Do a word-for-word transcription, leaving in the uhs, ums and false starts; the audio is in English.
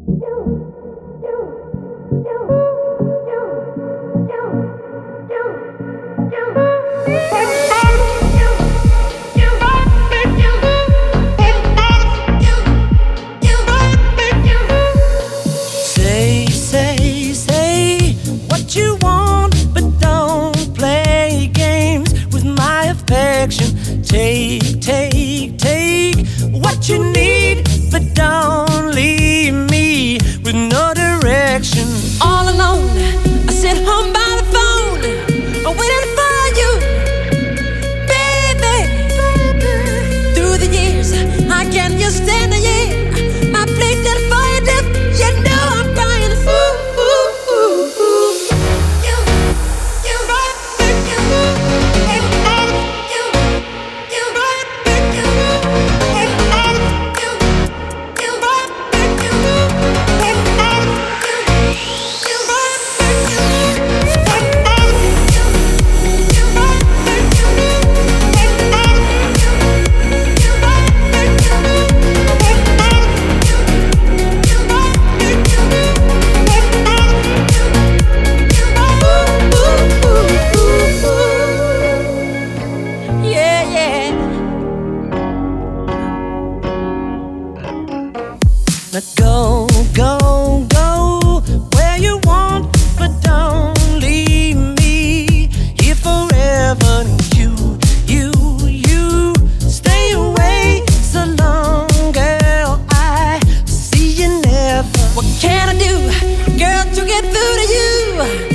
Say, say, say what you want, but don't play games with my affection. Take, take, take what you need, but don't leave me with no direction. All alone, I sit home by the phone, I'm waiting for you, baby. Through the years, I can't just stand a year. My place that for you dip, you know I'm crying. Ooh, ooh, ooh, ooh. You, you, you, you, Now go, go, go where you want, but don't leave me here forever. You, you, you stay away so long, girl, I see you never. What can I do, girl, to get through to you?